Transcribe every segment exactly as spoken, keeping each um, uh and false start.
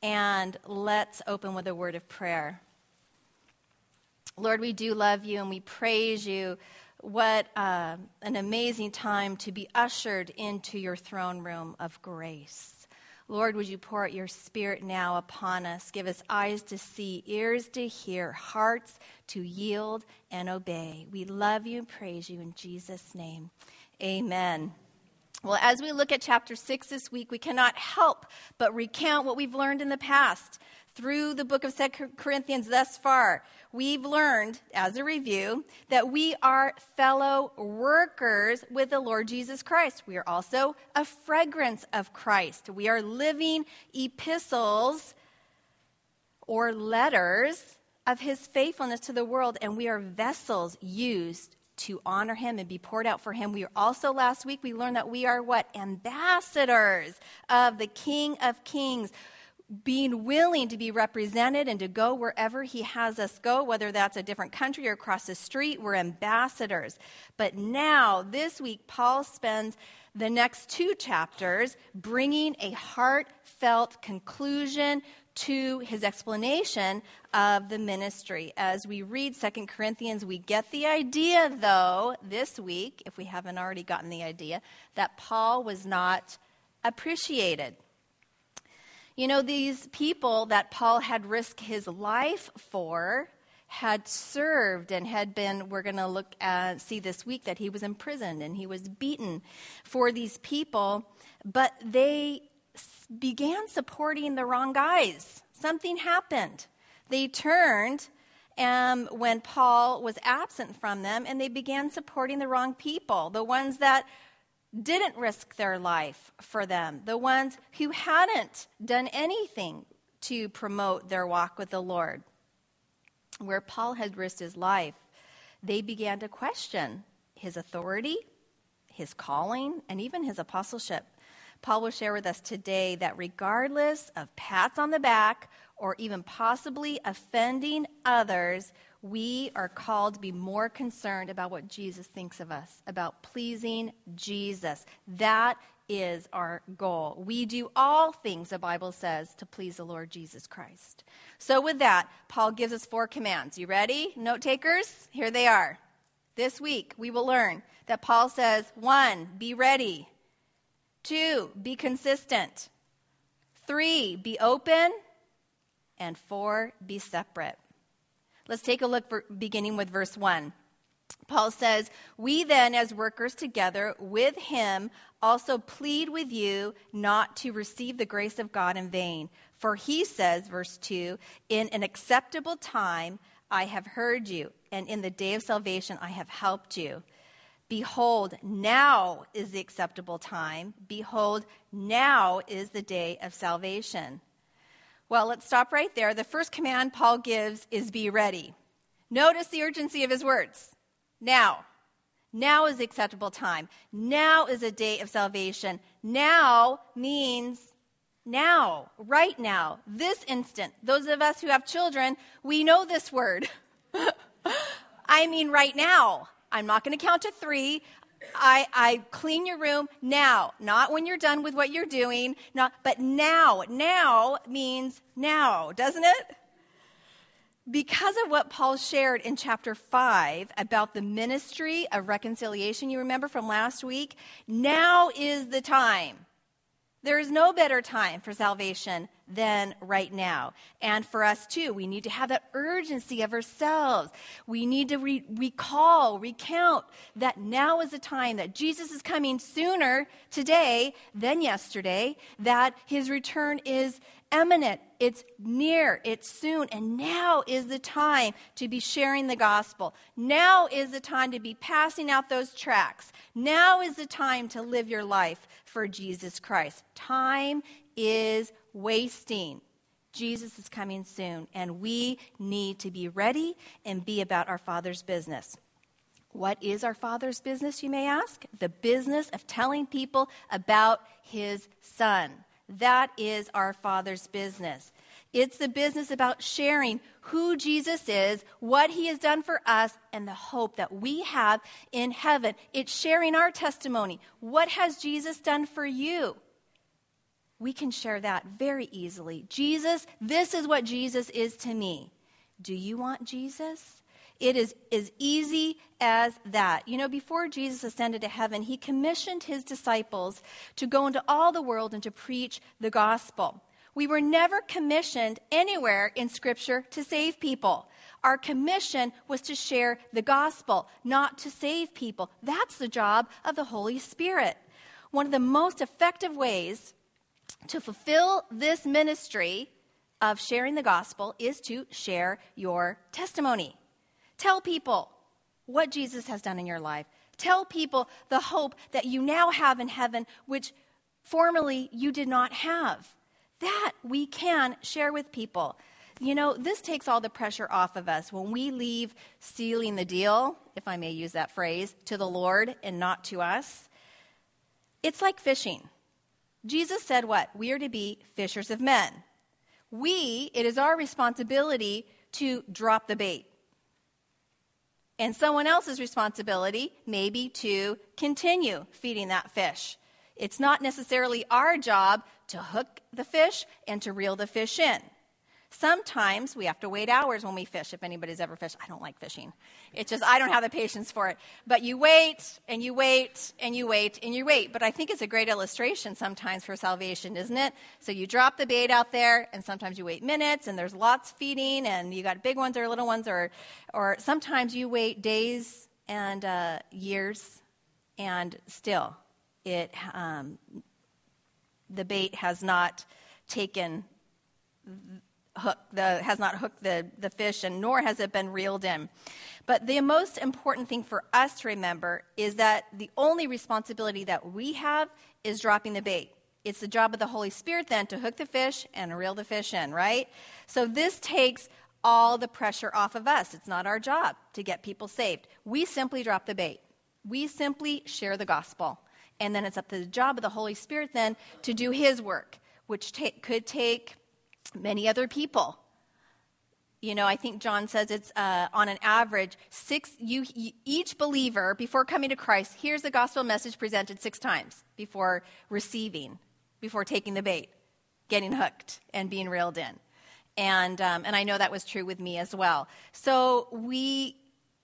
and let's open with a word of prayer. Lord, we do love you and we praise you. What uh, an amazing time to be ushered into your throne room of grace. Lord, would you pour out your Spirit now upon us? Give us eyes to see, ears to hear, hearts to yield and obey. We love you and praise you in Jesus' name. Amen. Well, as we look at chapter six this week, we cannot help but recount what we've learned in the past. Through the book of Second Corinthians thus far, we've learned, as a review, that we are fellow workers with the Lord Jesus Christ. We are also a fragrance of Christ. We are living epistles or letters of his faithfulness to the world, and we are vessels used to honor him and be poured out for him. We are also, last week, we learned that we are what? Ambassadors of the King of Kings, being willing to be represented and to go wherever he has us go, whether that's a different country or across the street, we're ambassadors. But now, this week, Paul spends the next two chapters bringing a heartfelt conclusion to his explanation of the ministry. As we read Second Corinthians, we get the idea, though, this week, if we haven't already gotten the idea, that Paul was not appreciated. You know, these people that Paul had risked his life for had served and had been, we're going to look at, see this week that he was imprisoned and he was beaten for these people, but they began supporting the wrong guys. Something happened. They turned um, when Paul was absent from them, and they began supporting the wrong people, the ones that didn't risk their life for them, the ones who hadn't done anything to promote their walk with the Lord. Where Paul had risked his life, they began to question his authority, his calling, and even his apostleship. Paul will share with us today that regardless of pats on the back or even possibly offending others, we are called to be more concerned about what Jesus thinks of us, about pleasing Jesus. That is our goal. We do all things, the Bible says, to please the Lord Jesus Christ. So with that, Paul gives us four commands. You ready, note takers? Here they are. This week, we will learn that Paul says, one, be ready. Two, be consistent. Three, be open. And four, be separate. Let's take a look, for, beginning with verse one. Paul says, we then as workers together with him also plead with you not to receive the grace of God in vain. For he says, verse two, in an acceptable time I have heard you, and in the day of salvation I have helped you. Behold, now is the acceptable time. Behold, now is the day of salvation. Well, let's stop right there. The first command Paul gives is be ready. Notice the urgency of his words. Now. Now is the acceptable time. Now is a day of salvation. Now means now, right now, this instant. Those of us who have children, we know this word. I mean right now. I'm not going to count to three. I, I clean your room now, not when you're done with what you're doing, not, but now. Now means now, doesn't it? Because of what Paul shared in chapter five about the ministry of reconciliation, you remember from last week, now is the time. There is no better time for salvation than right now. And for us too, we need to have that urgency of ourselves. We need to re- recall, recount that now is the time, that Jesus is coming sooner today than yesterday, that his return is imminent, it's near, it's soon, and now is the time to be sharing the gospel. Now is the time to be passing out those tracts. Now is the time to live your life for Jesus Christ. Time is wasting. Jesus is coming soon, and we need to be ready and be about our Father's business. What is our Father's business, you may ask? The business of telling people about his Son. That is our Father's business. It's the business about sharing who Jesus is, what he has done for us, and the hope that we have in heaven. It's sharing our testimony. What has Jesus done for you? we can share that very easily. Jesus, this is what Jesus is to me. Do you want Jesus? It is as easy as that. You know, before Jesus ascended to heaven, he commissioned his disciples to go into all the world and to preach the gospel. We were never commissioned anywhere in Scripture to save people. Our commission was to share the gospel, not to save people. That's the job of the Holy Spirit. One of the most effective ways to fulfill this ministry of sharing the gospel is to share your testimony. Tell people what Jesus has done in your life. Tell people the hope that you now have in heaven, which formerly you did not have. That we can share with people. You know, this takes all the pressure off of us when we leave sealing the deal, if I may use that phrase, to the Lord and not to us. It's like fishing. Jesus said what? We are to be fishers of men. We, it is our responsibility to drop the bait. And someone else's responsibility maybe to continue feeding that fish. It's not necessarily our job to hook the fish and to reel the fish in. Sometimes we have to wait hours when we fish, if anybody's ever fished. I don't like fishing. It's just, I don't have the patience for it. But you wait, and you wait, and you wait, and you wait. But I think it's a great illustration sometimes for salvation, isn't it? So you drop the bait out there, and sometimes you wait minutes, and there's lots feeding, and you got big ones or little ones, or or sometimes you wait days and uh, years, and still, it um, the bait has not taken hook the has not hooked the, the fish, and nor has it been reeled in. But the most important thing for us to remember is that the only responsibility that we have is dropping the bait. It's the job of the Holy Spirit then to hook the fish and reel the fish in, right? So this takes all the pressure off of us. It's not our job to get people saved. We simply drop the bait. We simply share the gospel. And then it's up to the job of the Holy Spirit then to do his work, which ta- could take many other people. You know, I think John says it's uh, on an average, six. You, you each believer before coming to Christ hears the gospel message presented six times before receiving, before taking the bait, getting hooked, and being reeled in. And um, and I know that was true with me as well. So we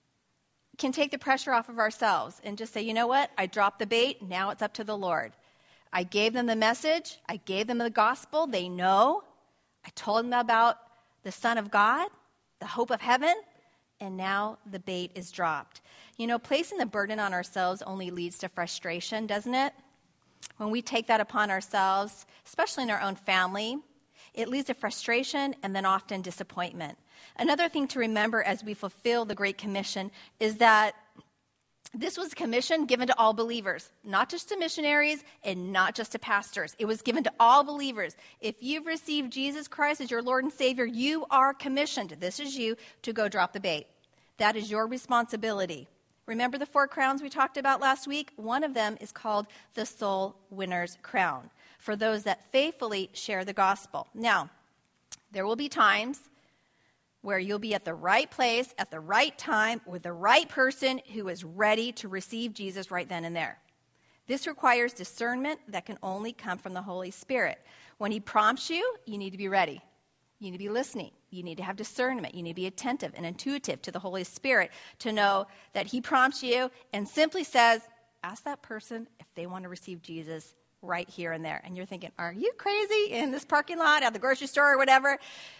can take the pressure off of ourselves and just say, you know what? I dropped the bait. Now it's up to the Lord. I gave them the message. I gave them the gospel. They know. I told them about the Son of God, the hope of heaven, and now the bait is dropped. You know, placing the burden on ourselves only leads to frustration, doesn't it? When we take that upon ourselves, especially in our own family, it leads to frustration and then often disappointment. Another thing to remember as we fulfill the Great Commission is that this was a commission given to all believers, not just to missionaries and not just to pastors. It was given to all believers. If you've received Jesus Christ as your Lord and Savior, you are commissioned. This is you to go drop the bait. That is your responsibility. Remember the four crowns we talked about last week? One of them is called the Soul Winner's Crown, for those that faithfully share the gospel. Now, there will be times where you'll be at the right place, at the right time, with the right person who is ready to receive Jesus right then and there. This requires discernment that can only come from the Holy Spirit. When he prompts you, you need to be ready. You need to be listening. You need to have discernment. You need to be attentive and intuitive to the Holy Spirit to know that he prompts you and simply says, ask that person if they want to receive Jesus right here and there. And you're thinking, are you crazy, in this parking lot, at the grocery store or whatever?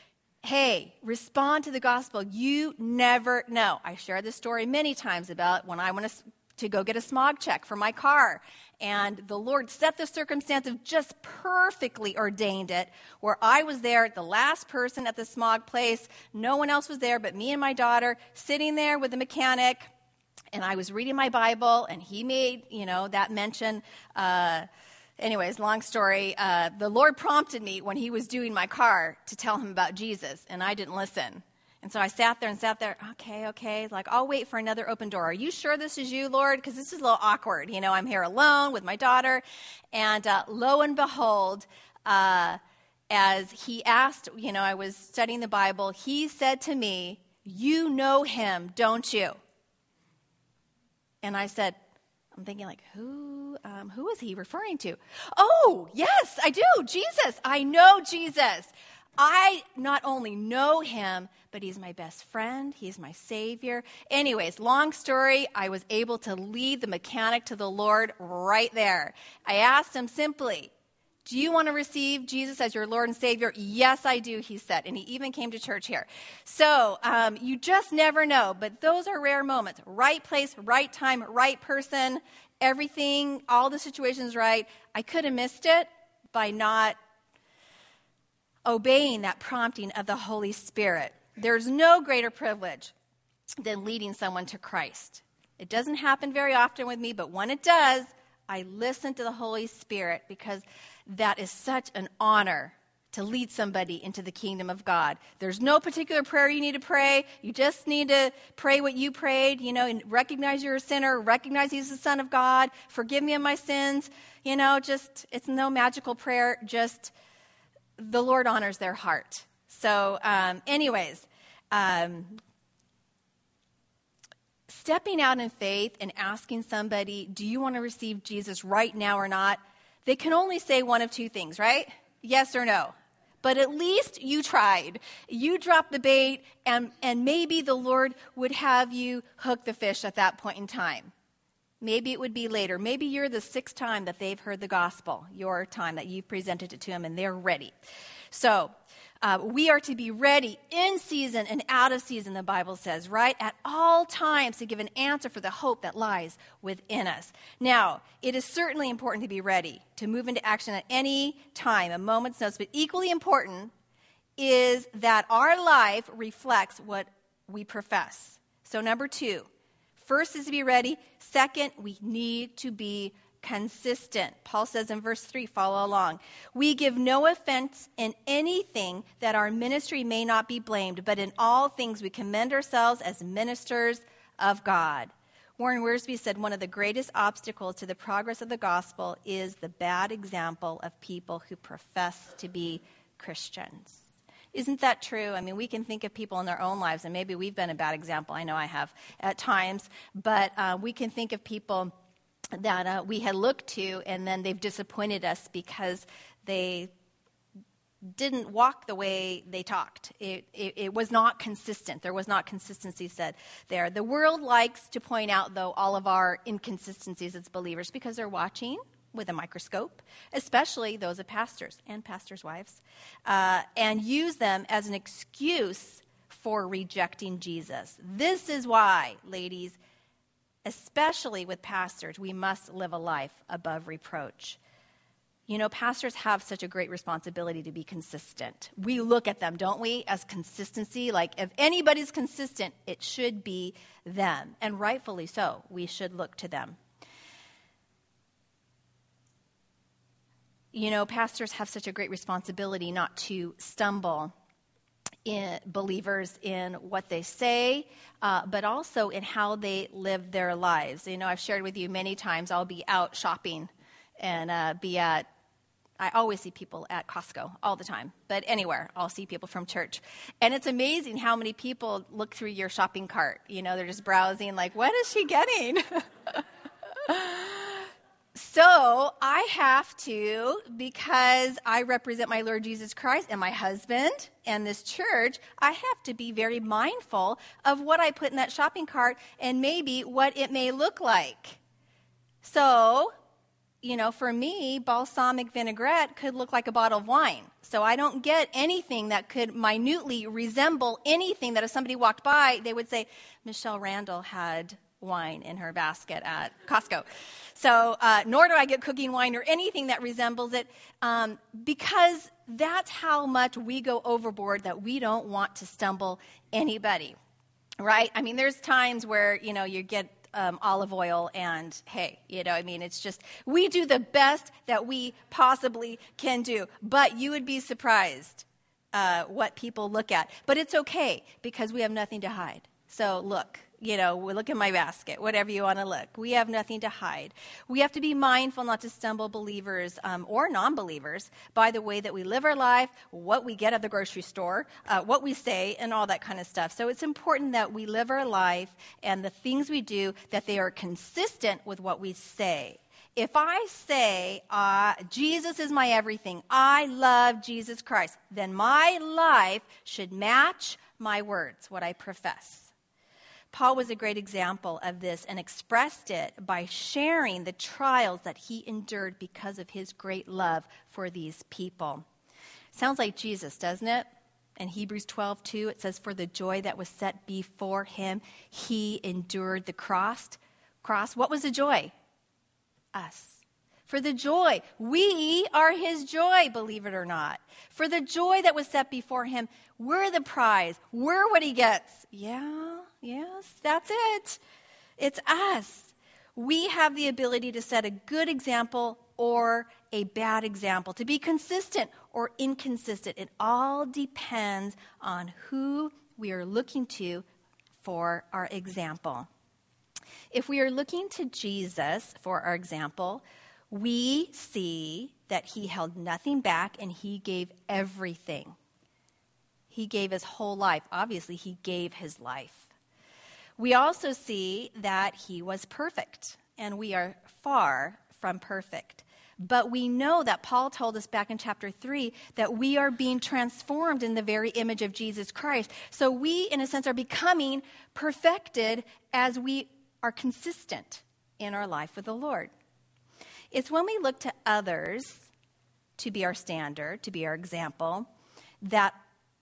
Hey, respond to the gospel. You never know. I shared this story many times about when I went to, to go get a smog check for my car. And the Lord set the circumstance of just perfectly ordained it, where I was there, the last person at the smog place. No one else was there but me and my daughter, sitting there with the mechanic. And I was reading my Bible, and he made, you know, that mention. Uh, Anyways, long story, uh, the Lord prompted me when he was doing my car to tell him about Jesus, and I didn't listen. And so I sat there and sat there, okay, okay, like, I'll wait for another open door. Are you sure this is you, Lord? Because this is a little awkward. You know, I'm here alone with my daughter. And uh, lo and behold, uh, as he asked, you know, I was studying the Bible, he said to me, you know him, don't you? And I said, I'm thinking like, who who um, who is he referring to? Oh, yes, I do. Jesus. I know Jesus. I not only know him, but he's my best friend. He's my Savior. Anyways, long story, I was able to lead the mechanic to the Lord right there. I asked him simply, do you want to receive Jesus as your Lord and Savior? Yes, I do, he said. And he even came to church here. So um, you just never know. But those are rare moments. Right place, right time, right person, everything, all the situations right. I could have missed it by not obeying that prompting of the Holy Spirit. There's no greater privilege than leading someone to Christ. It doesn't happen very often with me, but when it does, I listen to the Holy Spirit because that is such an honor to lead somebody into the kingdom of God. There's no particular prayer you need to pray. You just need to pray what you prayed, you know, and recognize you're a sinner, recognize he's the Son of God, forgive me of my sins. You know, just, it's no magical prayer, just the Lord honors their heart. So um, anyways, um, stepping out in faith and asking somebody, do you want to receive Jesus right now or not? They can only say one of two things, right? Yes or no. But at least you tried. You dropped the bait, and, and maybe the Lord would have you hook the fish at that point in time. Maybe it would be later. Maybe you're the sixth time that they've heard the gospel, your time that you've presented it to them, and they're ready. So uh, we are to be ready in season and out of season, the Bible says, right? At all times to give an answer for the hope that lies within us. Now, it is certainly important to be ready, to move into action at any time, a moment's notice, but equally important is that our life reflects what we profess. So number two, first is to be ready. Second, we need to be consistent. Paul says in verse three, follow along. We give no offense in anything that our ministry may not be blamed, but in all things we commend ourselves as ministers of God. Warren Wiersbe said one of the greatest obstacles to the progress of the gospel is the bad example of people who profess to be Christians. Isn't that true? I mean, we can think of people in their own lives, and maybe we've been a bad example. I know I have at times. But uh, we can think of people that uh, we had looked to, and then they've disappointed us because they didn't walk the way they talked. It, it, it was not consistent. There was not consistency said there. The world likes to point out, though, all of our inconsistencies as believers because they're watching with a microscope, especially those of pastors and pastors' wives, uh, and use them as an excuse for rejecting Jesus. This is why, ladies, especially with pastors, we must live a life above reproach. You know, pastors have such a great responsibility to be consistent. We look at them, don't we, as consistency? Like, if anybody's consistent, it should be them. And rightfully so, we should look to them. You know, pastors have such a great responsibility not to stumble in believers in what they say, uh, but also in how they live their lives. You know, I've shared with you many times, I'll be out shopping and uh, be at, I always see people at Costco all the time, but anywhere, I'll see people from church. And it's amazing how many people look through your shopping cart. You know, they're just browsing like, what is she getting? So I have to, because I represent my Lord Jesus Christ and my husband and this church, I have to be very mindful of what I put in that shopping cart and maybe what it may look like. So, you know, for me, balsamic vinaigrette could look like a bottle of wine. So I don't get anything that could minutely resemble anything that if somebody walked by, they would say, Michelle Randall had wine in her basket at Costco. So uh, nor do I get cooking wine or anything that resembles it um, because that's how much we go overboard that we don't want to stumble anybody, right? I mean, there's times where, you know, you get um, olive oil and, hey, you know, I mean, it's just, we do the best that we possibly can do, but you would be surprised uh, what people look at. But it's okay because we have nothing to hide. So look. You know, look in my basket, whatever you want to look. We have nothing to hide. We have to be mindful not to stumble believers um, or non-believers by the way that we live our life, what we get at the grocery store, uh, what we say, and all that kind of stuff. So it's important that we live our life and the things we do, that they are consistent with what we say. If I say, uh, Jesus is my everything, I love Jesus Christ, then my life should match my words, what I profess. Paul was a great example of this and expressed it by sharing the trials that he endured because of his great love for these people. Sounds like Jesus, doesn't it? In Hebrews twelve two, it says, for the joy that was set before him, he endured the cross. Cross. What was the joy? Us. For the joy. We are his joy, believe it or not. For the joy that was set before him, we're the prize. We're what he gets. Yeah, yes, that's it. It's us. We have the ability to set a good example or a bad example, to be consistent or inconsistent. It all depends on who we are looking to for our example. If we are looking to Jesus for our example, we see that he held nothing back and he gave everything. He gave his whole life. Obviously, he gave his life. We also see that he was perfect, and we are far from perfect. But we know that Paul told us back in chapter three that we are being transformed in the very image of Jesus Christ. So we, in a sense, are becoming perfected as we are consistent in our life with the Lord. It's when we look to others to be our standard, to be our example, that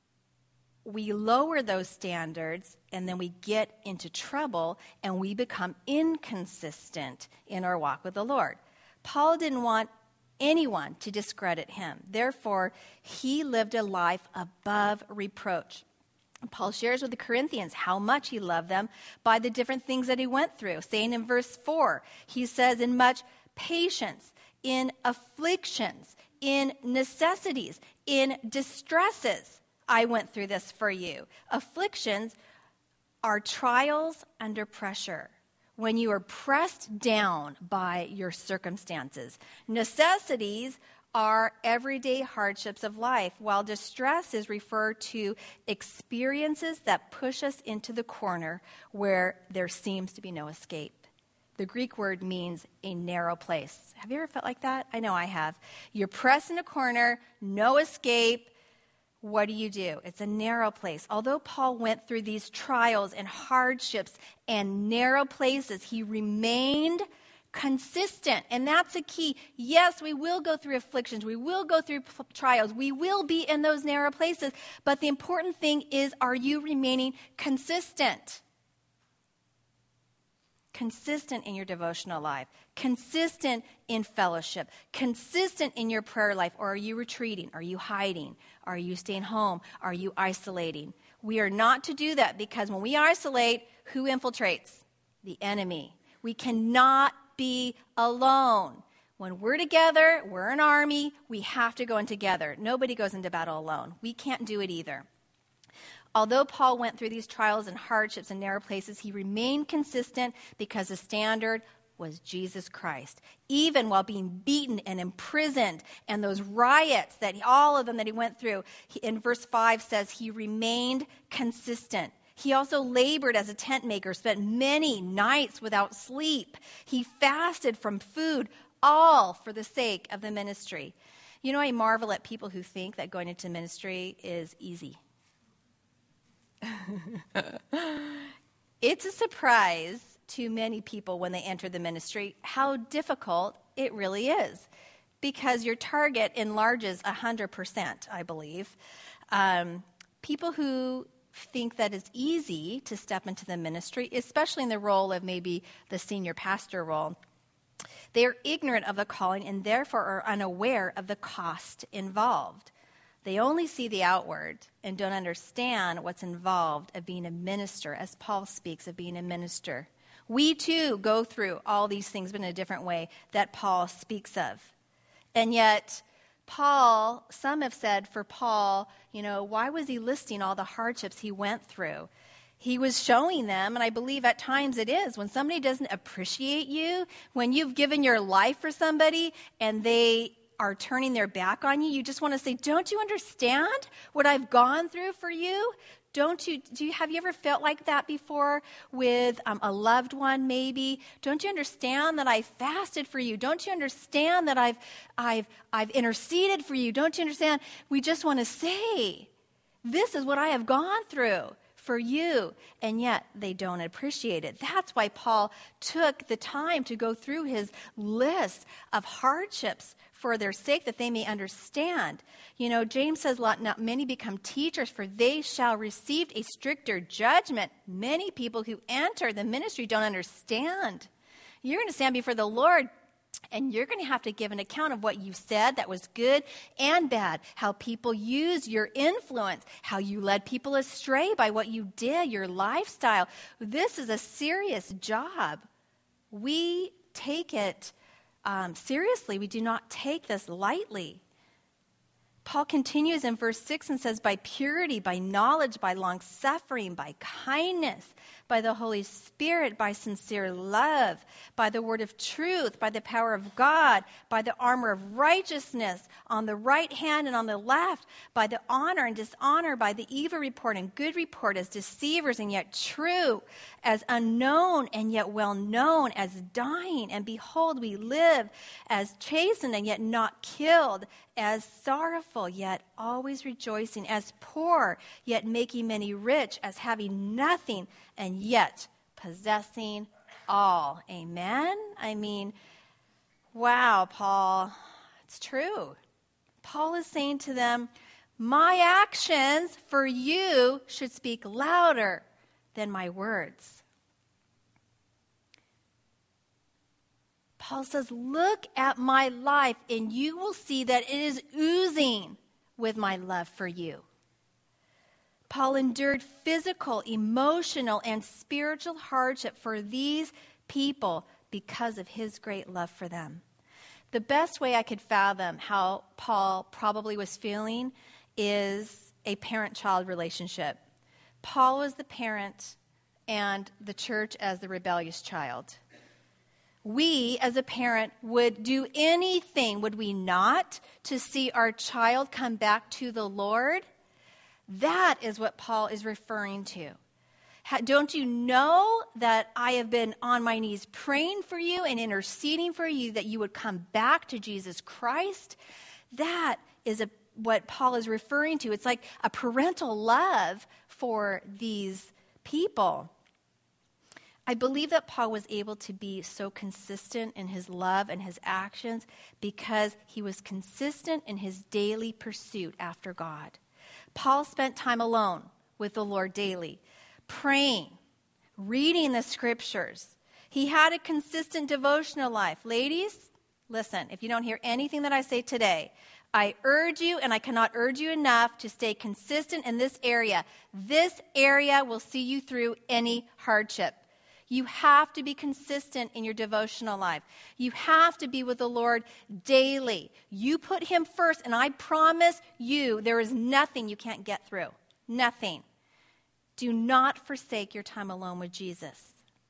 we lower those standards and then we get into trouble and we become inconsistent in our walk with the Lord. Paul didn't want anyone to discredit him. Therefore, he lived a life above reproach. Paul shares with the Corinthians how much he loved them by the different things that he went through. Saying in verse four, he says, in much patience, in afflictions, in necessities, in distresses, I went through this for you. Afflictions are trials under pressure, when you are pressed down by your circumstances. Necessities are everyday hardships of life, while distress is referred to experiences that push us into the corner where there seems to be no escape. The Greek word means a narrow place. Have you ever felt like that? I know I have. You're pressed in a corner, no escape. What do you do? It's a narrow place. Although Paul went through these trials and hardships and narrow places, he remained consistent. And that's a key. Yes, we will go through afflictions. We will go through p- trials. We will be in those narrow places. But the important thing is, are you remaining consistent? Consistent in your devotional life, consistent in fellowship, consistent in your prayer life, or are you retreating? Are you hiding? Are you staying home? Are you isolating? We are not to do that, because when we isolate, who infiltrates? The enemy. We cannot be alone. When we're together, we're an army, we have to go in together. Nobody goes into battle alone. We can't do it either. Although Paul went through these trials and hardships and narrow places, he remained consistent because the standard was Jesus Christ. Even while being beaten and imprisoned and those riots, that he, all of them that he went through, he, in verse five says he remained consistent. He also labored as a tent maker, spent many nights without sleep. He fasted from food, all for the sake of the ministry. You know, I marvel at people who think that going into ministry is easy. It's a surprise to many people when they enter the ministry how difficult it really is, because your target enlarges one hundred percent, I believe. Um, people who think that it's easy to step into the ministry, especially in the role of maybe the senior pastor role, they are ignorant of the calling and therefore are unaware of the cost involved. They only see the outward and don't understand what's involved of being a minister, as Paul speaks of being a minister. We too go through all these things, but in a different way that Paul speaks of. And yet, Paul, some have said for Paul, you know, why was he listing all the hardships he went through? He was showing them, and I believe at times it is, when somebody doesn't appreciate you, when you've given your life for somebody and they are turning their back on you, you just want to say, don't you understand what I've gone through for you? Don't you, do you, have you ever felt like that before with um, a loved one maybe? Don't you understand that I fasted for you? Don't you understand that I've, I've, I've interceded for you? Don't you understand? We just want to say, this is what I have gone through for you, and yet they don't appreciate it. That's why Paul took the time to go through his list of hardships for their sake, that they may understand. You know, James says, "Let not many become teachers, for they shall receive a stricter judgment." Many people who enter the ministry don't understand. You're going to stand before the Lord, and you're going to have to give an account of what you said that was good and bad, how people use your influence, how you led people astray by what you did, your lifestyle. This is a serious job. We take it um, seriously. We do not take this lightly. Paul continues in verse six and says, by purity, by knowledge, by long-suffering, by kindness, by the Holy Spirit, by sincere love, by the word of truth, by the power of God, by the armor of righteousness, on the right hand and on the left, by the honor and dishonor, by the evil report and good report, as deceivers and yet true, as unknown and yet well known, as dying, and behold, we live, as chastened and yet not killed, as sorrowful, yet always rejoicing, as poor, yet making many rich, as having nothing, and yet possessing all. Amen? I mean, wow, Paul, it's true. Paul is saying to them, my actions for you should speak louder than my words. Paul says, look at my life, and you will see that it is oozing with my love for you. Paul endured physical, emotional, and spiritual hardship for these people because of his great love for them. The best way I could fathom how Paul probably was feeling is a parent-child relationship. Paul was the parent and the church as the rebellious child. We, as a parent, would do anything, would we not, to see our child come back to the Lord? That is what Paul is referring to. Don't you know that I have been on my knees praying for you and interceding for you that you would come back to Jesus Christ? That is a, what Paul is referring to. It's like a parental love for these people. I believe that Paul was able to be so consistent in his love and his actions because he was consistent in his daily pursuit after God. Paul spent time alone with the Lord daily, praying, reading the scriptures. He had a consistent devotional life. Ladies, listen, if you don't hear anything that I say today, I urge you, and I cannot urge you enough, to stay consistent in this area. This area will see you through any hardship. You have to be consistent in your devotional life. You have to be with the Lord daily. You put him first, and I promise you there is nothing you can't get through. Nothing. Do not forsake your time alone with Jesus.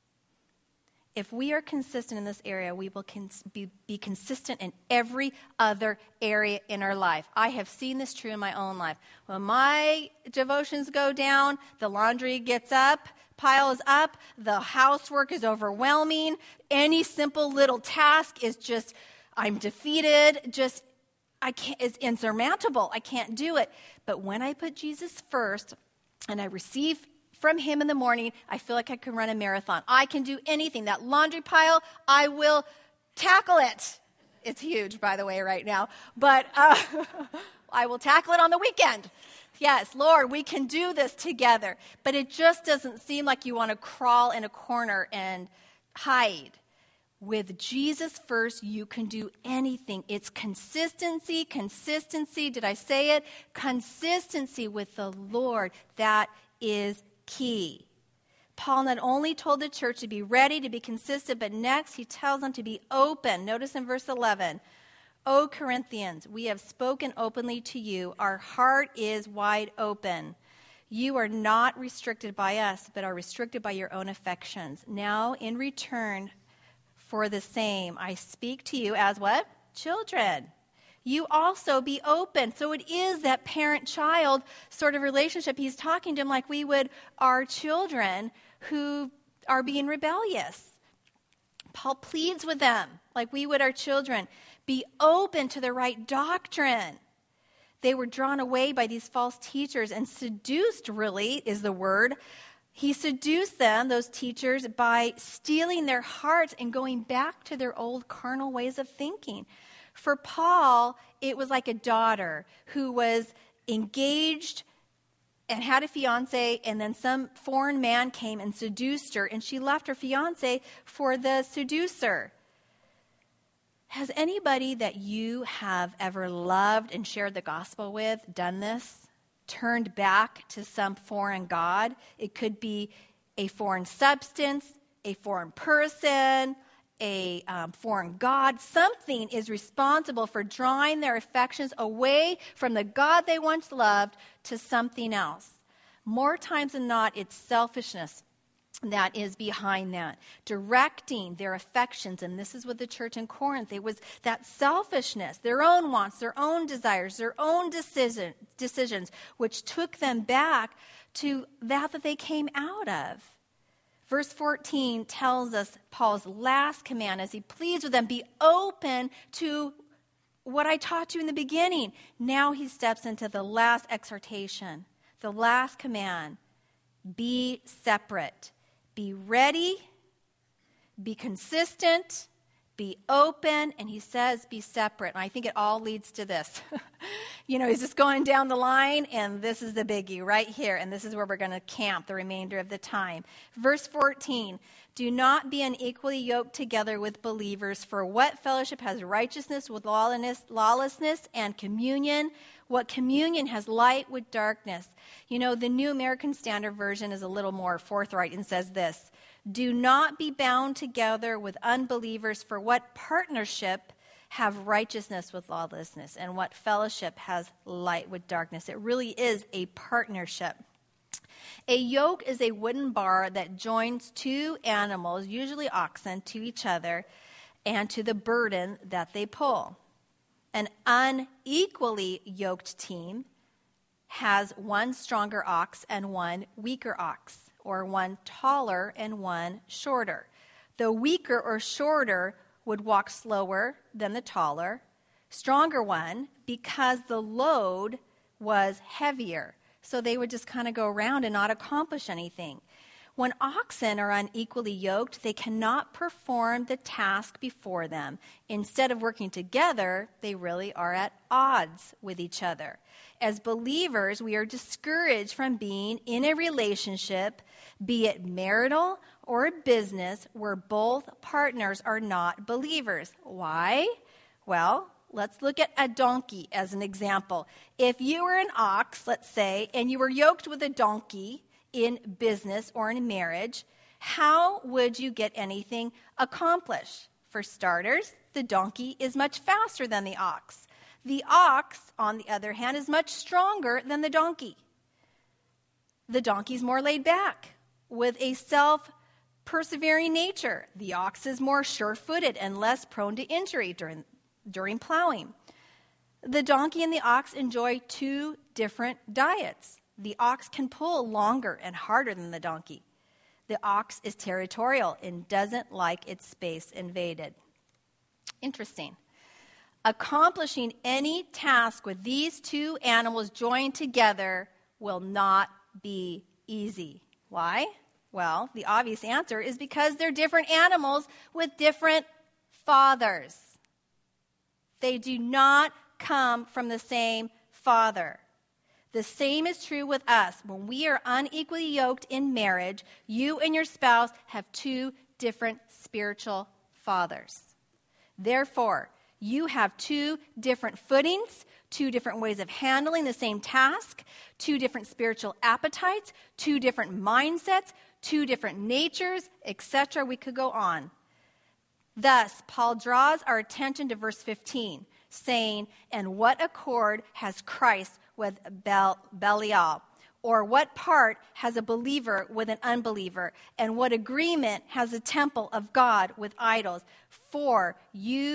If we are consistent in this area, we will cons- be, be consistent in every other area in our life. I have seen this true in my own life. When my devotions go down, the laundry gets up, piles up, the housework is overwhelming, any simple little task is just, I'm defeated, just, I can't, it's insurmountable. I can't do it. But when I put Jesus first and I receive from him in the morning, I feel like I can run a marathon. I can do anything. That laundry pile, I will tackle it. It's huge, by the way, right now. But uh, I will tackle it on the weekend. Yes, Lord, we can do this together. But it just doesn't seem like you want to crawl in a corner and hide. With Jesus first, you can do anything. It's consistency, consistency. Did I say it? Consistency with the Lord. That is key. Paul not only told the church to be ready, to be consistent, but next he tells them to be open. Notice in verse eleven, O Corinthians, we have spoken openly to you. Our heart is wide open. You are not restricted by us, but are restricted by your own affections. Now, in return for the same, I speak to you as what? Children. you also be open. So it is that parent-child sort of relationship. He's talking to them like we would our children who are being rebellious. Paul pleads with them like we would our children. Be open to the right doctrine. They were drawn away by these false teachers and seduced, really, is the word. He seduced them, those teachers, by stealing their hearts and going back to their old carnal ways of thinking. For Paul, it was like a daughter who was engaged and had a fiance, and then some foreign man came and seduced her, and she left her fiance for the seducer. Has anybody that you have ever loved and shared the gospel with done this? Turned back to some foreign god? It could be a foreign substance, a foreign person, a um, foreign god. Something is responsible for drawing their affections away from the God they once loved to something else. More times than not, it's selfishness that is behind that, directing their affections. And this is what the church in Corinth, it was that selfishness, their own wants, their own desires, their own decision, decisions, which took them back to that that they came out of. Verse fourteen tells us Paul's last command as he pleads with them, be open to what I taught you in the beginning. Now he steps into the last exhortation, the last command, be separate. Be ready, be consistent, be open, and he says be separate. And I think it all leads to this. You know, he's just going down the line, and this is the biggie right here, and this is where we're going to camp the remainder of the time. Verse fourteen, do not be unequally yoked together with believers, for what fellowship has righteousness with lawlessness, lawlessness and communion? What communion has light with darkness? You know, the New American Standard Version is a little more forthright and says this, do not be bound together with unbelievers, for what partnership have righteousness with lawlessness, and what fellowship has light with darkness? It really is a partnership. A yoke is a wooden bar that joins two animals, usually oxen, to each other and to the burden that they pull. An unequally yoked team has one stronger ox and one weaker ox, or one taller and one shorter. The weaker or shorter would walk slower than the taller, stronger one, because the load was heavier. So they would just kind of go around and not accomplish anything. When oxen are unequally yoked, they cannot perform the task before them. Instead of working together, they really are at odds with each other. As believers, we are discouraged from being in a relationship, be it marital or business, where both partners are not believers. Why? Well, let's look at a donkey as an example. If you were an ox, let's say, and you were yoked with a donkey in business or in marriage, how would you get anything accomplished? For starters, the donkey is much faster than the ox. The ox, on the other hand, is much stronger than the donkey. The donkey's more laid back with a self-persevering nature. The ox is more sure-footed and less prone to injury during, during plowing. The donkey and the ox enjoy two different diets. The ox can pull longer and harder than the donkey. The ox is territorial and doesn't like its space invaded. Interesting. Accomplishing any task with these two animals joined together will not be easy. Why? Well, the obvious answer is because they're different animals with different fathers. They do not come from the same father. The same is true with us. When we are unequally yoked in marriage, you and your spouse have two different spiritual fathers. Therefore, you have two different footings, two different ways of handling the same task, two different spiritual appetites, two different mindsets, two different natures, et cetera. We could go on. Thus, Paul draws our attention to verse fifteen, saying, and what accord has Christ with Bel- Belial? Or what part has a believer with an unbeliever? And what agreement has the temple of God with idols? For you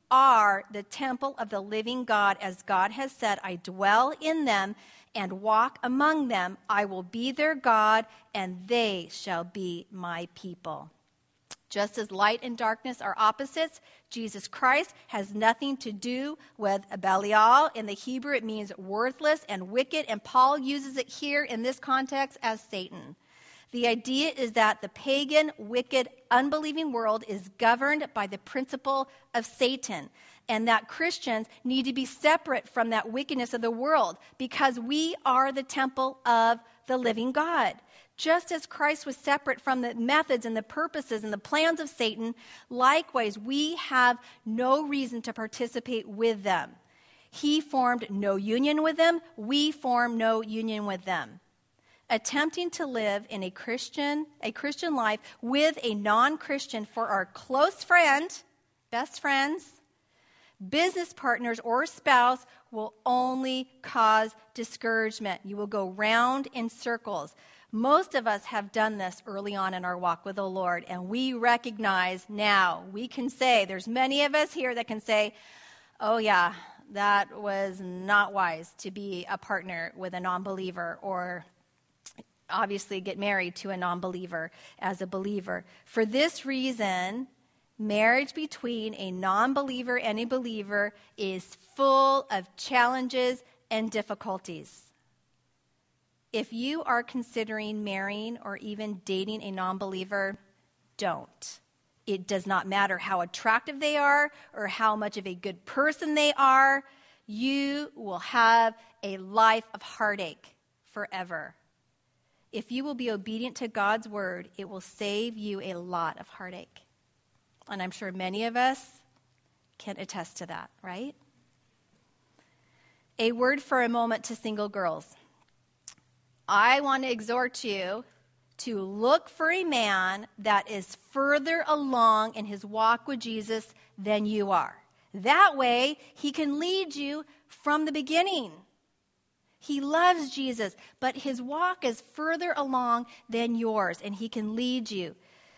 are the temple of the living God, as God has said, I dwell in them and walk among them. I will be their God, and they shall be my people. Just as light and darkness are opposites, Jesus Christ has nothing to do with Belial. In the Hebrew, it means worthless and wicked, and Paul uses it here in this context as Satan. The idea is that the pagan, wicked, unbelieving world is governed by the principle of Satan, and that Christians need to be separate from that wickedness of the world because we are the temple of the living God. Just as Christ was separate from the methods and the purposes and the plans of Satan, likewise, we have no reason to participate with them. He formed no union with them. We form no union with them. Attempting to live in a Christian, a Christian life with a non-Christian for our close friend, best friends, business partners, or spouse will only cause discouragement. You will go round in circles. Most of us have done this early on in our walk with the Lord, and we recognize now, we can say, there's many of us here that can say, oh yeah, that was not wise to be a partner with a non-believer, or obviously get married to a non-believer as a believer. For this reason, marriage between a non-believer and a believer is full of challenges and difficulties. If you are considering marrying or even dating a non-believer, don't. It does not matter how attractive they are or how much of a good person they are. You will have a life of heartache forever. If you will be obedient to God's word, it will save you a lot of heartache. And I'm sure many of us can attest to that, right? A word for a moment to single girls. I want to exhort you to look for a man that is further along in his walk with Jesus than you are. That way, he can lead you from the beginning. He loves Jesus, but his walk is further along than yours, and he can lead you.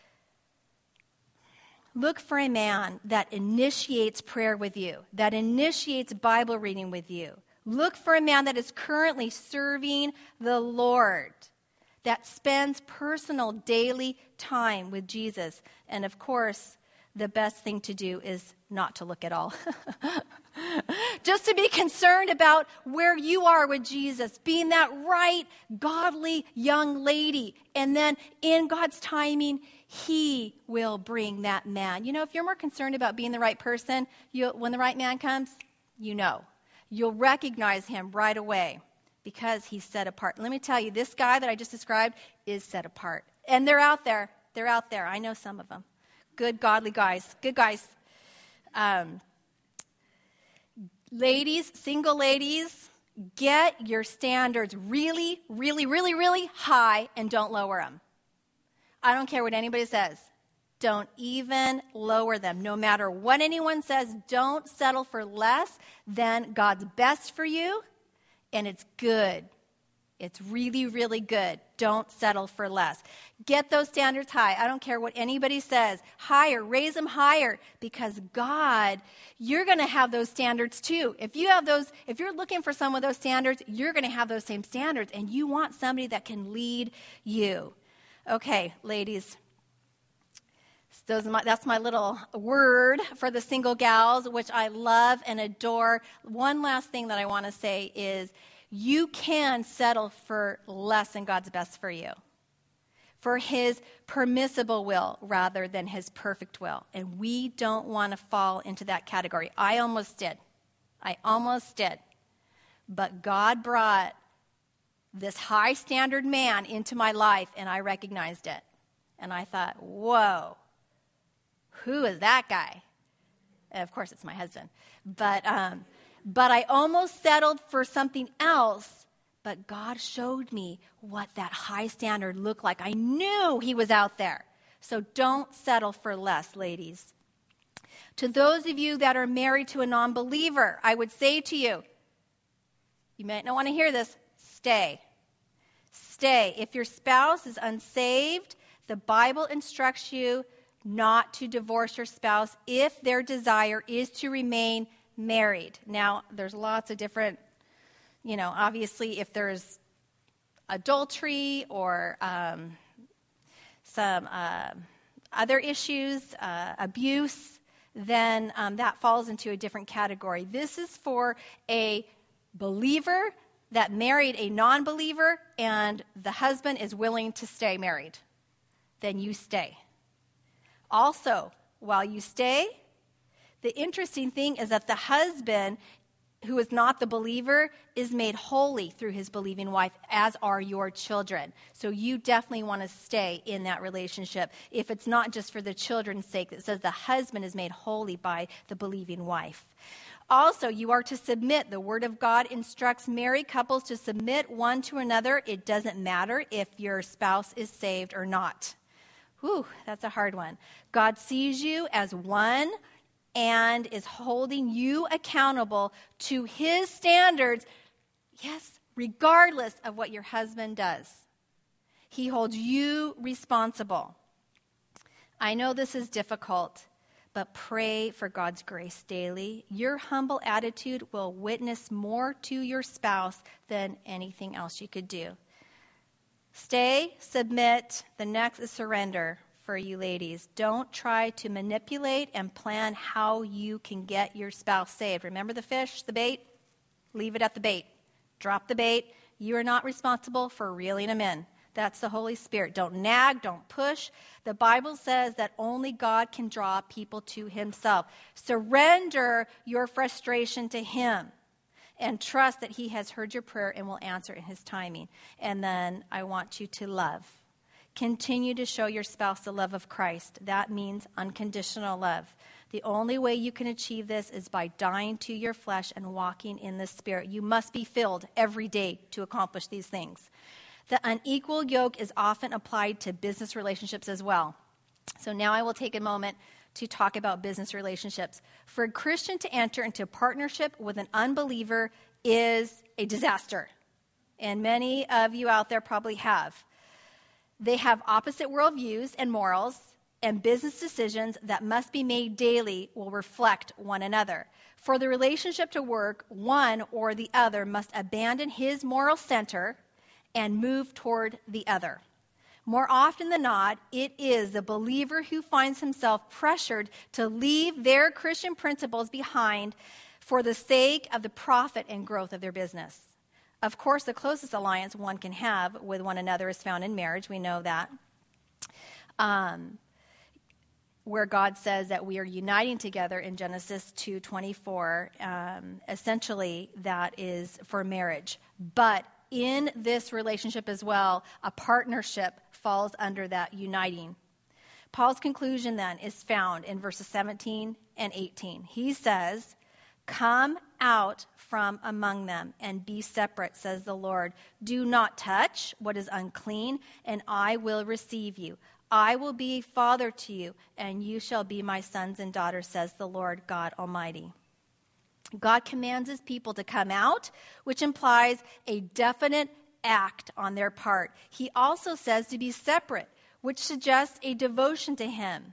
Look for a man that initiates prayer with you, that initiates Bible reading with you. Look for a man that is currently serving the Lord, that spends personal daily time with Jesus. And of course, the best thing to do is not to look at all. Just to be concerned about where you are with Jesus, being that right, godly young lady. And then in God's timing, he will bring that man. You know, if you're more concerned about being the right person, you, when the right man comes, you know. You'll recognize him right away because he's set apart. Let me tell you, this guy that I just described is set apart. And they're out there. They're out there. I know some of them. Good, godly guys. Good guys. Um, ladies, single ladies, get your standards really, really, really, really high and don't lower them. I don't care what anybody says. Don't even lower them. No matter what anyone says, don't settle for less than God's best for you, and it's good. It's really, really good. Don't settle for less. Get those standards high. I don't care what anybody says. Higher, raise them higher, because God, you're going to have those standards too. If you have those, if you're looking for some of those standards, you're going to have those same standards, and you want somebody that can lead you. Okay, ladies. Those are my, that's my little word for the single gals, which I love and adore. One last thing that I want to say is you can settle for less than God's best for you, for his permissible will rather than his perfect will. And we don't want to fall into that category. I almost did. I almost did. But God brought this high standard man into my life, and I recognized it. And I thought, whoa. Who is that guy? And of course, it's my husband. But um, but I almost settled for something else, but God showed me what that high standard looked like. I knew he was out there. So don't settle for less, ladies. To those of you that are married to a non-believer, I would say to you, you might not want to hear this, stay. Stay. If your spouse is unsaved, the Bible instructs you not to divorce your spouse if their desire is to remain married. Now, there's lots of different, you know, obviously if there's adultery or um, some uh, other issues, uh, abuse, then um, that falls into a different category. This is for a believer that married a non-believer and the husband is willing to stay married. Then you stay. Also, while you stay, the interesting thing is that the husband who is not the believer is made holy through his believing wife, as are your children. So you definitely want to stay in that relationship. If it's not just for the children's sake, it says the husband is made holy by the believing wife. Also, you are to submit. The Word of God instructs married couples to submit one to another. It doesn't matter if your spouse is saved or not. Whew, that's a hard one. God sees you as one and is holding you accountable to his standards, yes, regardless of what your husband does. He holds you responsible. I know this is difficult, but pray for God's grace daily. Your humble attitude will witness more to your spouse than anything else you could do. Stay, submit. The next is surrender. For you ladies, don't try to manipulate and plan how you can get your spouse saved. Remember the fish, the bait? Leave it at the bait. Drop the bait. You are not responsible for reeling them in. That's the Holy Spirit. Don't nag, don't push. The Bible says that only God can draw people to himself. Surrender your frustration to him and trust that he has heard your prayer and will answer in his timing. And then I want you to love. Continue to show your spouse the love of Christ. That means unconditional love. The only way you can achieve this is by dying to your flesh and walking in the Spirit. You must be filled every day to accomplish these things. The unequal yoke is often applied to business relationships as well. So now I will take a moment to talk about business relationships. For a Christian to enter into a partnership with an unbeliever is a disaster. And many of you out there probably have. They have opposite worldviews and morals, and business decisions that must be made daily will reflect one another. For the relationship to work, one or the other must abandon his moral center and move toward the other. More often than not, it is the believer who finds himself pressured to leave their Christian principles behind for the sake of the profit and growth of their business. Of course, the closest alliance one can have with one another is found in marriage. We know that. Um, where God says that we are uniting together in Genesis two twenty-four. Um, essentially, that is for marriage. But in this relationship as well, a partnership falls under that uniting. Paul's conclusion then is found in verses seventeen and eighteen. He says, "Come out from among them and be separate, says the Lord. Do not touch what is unclean, and I will receive you. I will be a father to you, and you shall be my sons and daughters, says the Lord God Almighty." God commands his people to come out, which implies a definite act on their part. He also says to be separate, which suggests a devotion to him.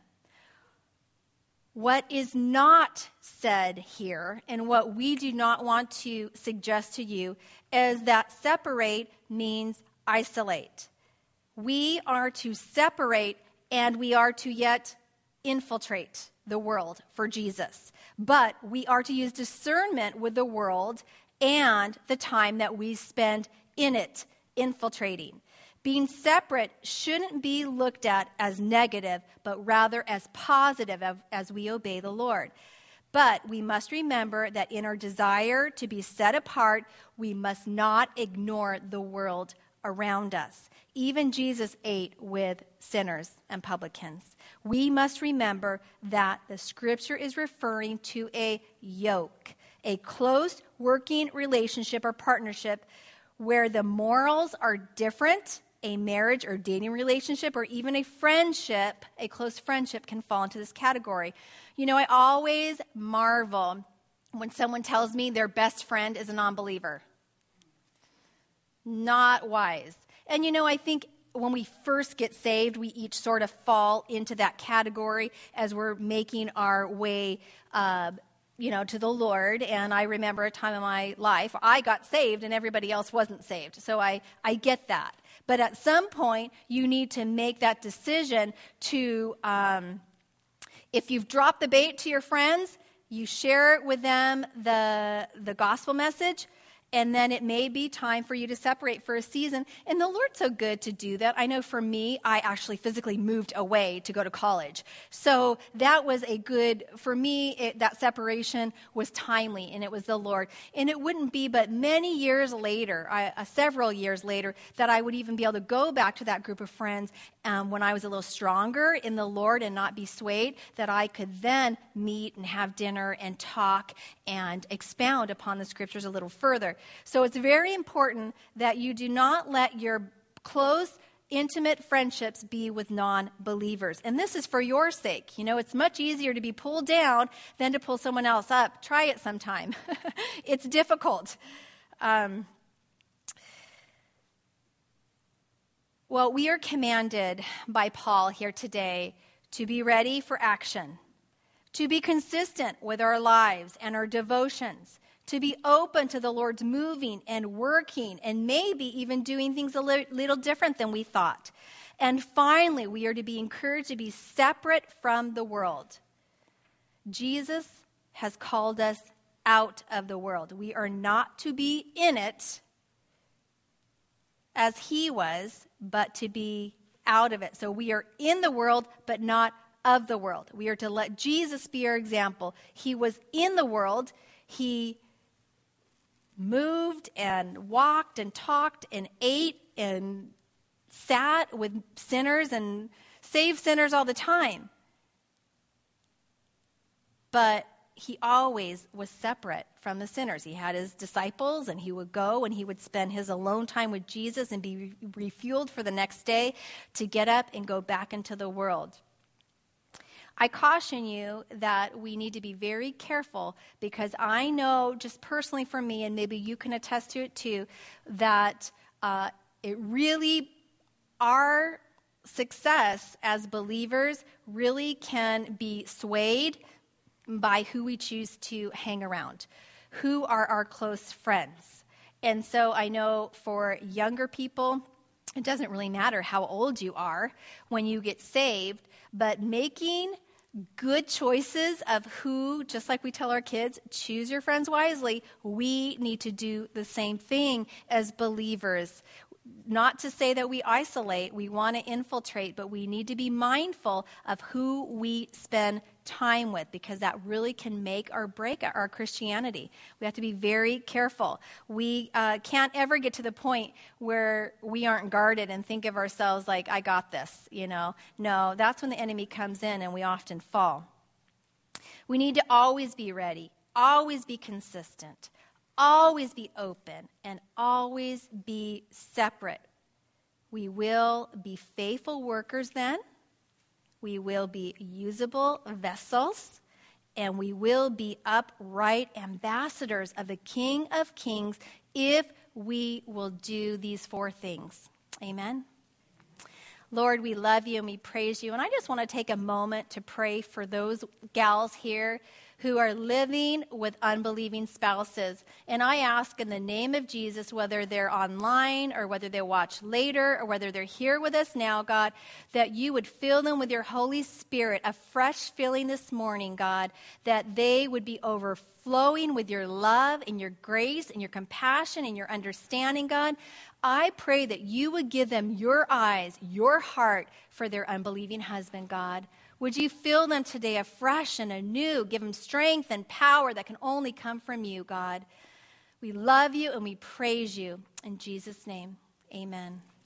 What is not said here, and what we do not want to suggest to you, is that separate means isolate. We are to separate, and we are to yet infiltrate the world for Jesus. But we are to use discernment with the world and the time that we spend in it, infiltrating. Being separate shouldn't be looked at as negative, but rather as positive as we obey the Lord. But we must remember that in our desire to be set apart, we must not ignore the world around us. Even Jesus ate with sinners and publicans. We must remember that the scripture is referring to a yoke, a close working relationship or partnership where the morals are different. A marriage or dating relationship or even a friendship, a close friendship can fall into this category. You know, I always marvel when someone tells me their best friend is a non-believer. Not wise. And you know, I think when we first get saved, we each sort of fall into that category as we're making our way, uh, you know, to the Lord. And I remember a time in my life, I got saved and everybody else wasn't saved. So I, I get that. But at some point, you need to make that decision to, um, if you've dropped the bait to your friends, you share with them the the gospel message, and then it may be time for you to separate for a season. And the Lord's so good to do that. I know for me, I actually physically moved away to go to college. So that was a good, for me, it, that separation was timely, and it was the Lord. And it wouldn't be but many years later, I, uh, several years later, that I would even be able to go back to that group of friends um, when I was a little stronger in the Lord and not be swayed, that I could then meet and have dinner and talk and expound upon the scriptures a little further. So it's very important that you do not let your close, intimate friendships be with non-believers. And this is for your sake. You know, it's much easier to be pulled down than to pull someone else up. Try it sometime. It's difficult. Um, well, we are commanded by Paul here today to be ready for action, to be consistent with our lives and our devotions, to be open to the Lord's moving and working and maybe even doing things a li- little different than we thought. And finally, we are to be encouraged to be separate from the world. Jesus has called us out of the world. We are not to be in it as he was, but to be out of it. So we are in the world, but not of the world. We are to let Jesus be our example. He was in the world. He moved and walked and talked and ate and sat with sinners and saved sinners all the time. But he always was separate from the sinners. He had his disciples, and he would go and he would spend his alone time with Jesus and be refueled for the next day to get up and go back into the world. I caution you that we need to be very careful, because I know just personally for me, and maybe you can attest to it too, that uh, it really, our success as believers really can be swayed by who we choose to hang around, who are our close friends. And so I know for younger people, it doesn't really matter how old you are when you get saved, but making good choices of who, just like we tell our kids, choose your friends wisely, we need to do the same thing as believers. Not to say that we isolate, we want to infiltrate, but we need to be mindful of who we spend time with, because that really can make or break our Christianity. We have to be very careful. We uh, can't ever get to the point where we aren't guarded and think of ourselves like, I got this, you know. No, that's when the enemy comes in and we often fall. We need to always be ready, always be consistent, always be open, and always be separate. We will be faithful workers then. We will be usable vessels, and we will be upright ambassadors of the King of Kings if we will do these four things. Amen. Lord, we love you and we praise you. And I just want to take a moment to pray for those gals here who are living with unbelieving spouses. And I ask in the name of Jesus, whether they're online or whether they watch later or whether they're here with us now, God, that you would fill them with your Holy Spirit, a fresh filling this morning, God, that they would be overflowing with your love and your grace and your compassion and your understanding, God. I pray that you would give them your eyes, your heart for their unbelieving husband, God. Would you fill them today afresh and anew, give them strength and power that can only come from you, God. We love you and we praise you. In Jesus' name, amen.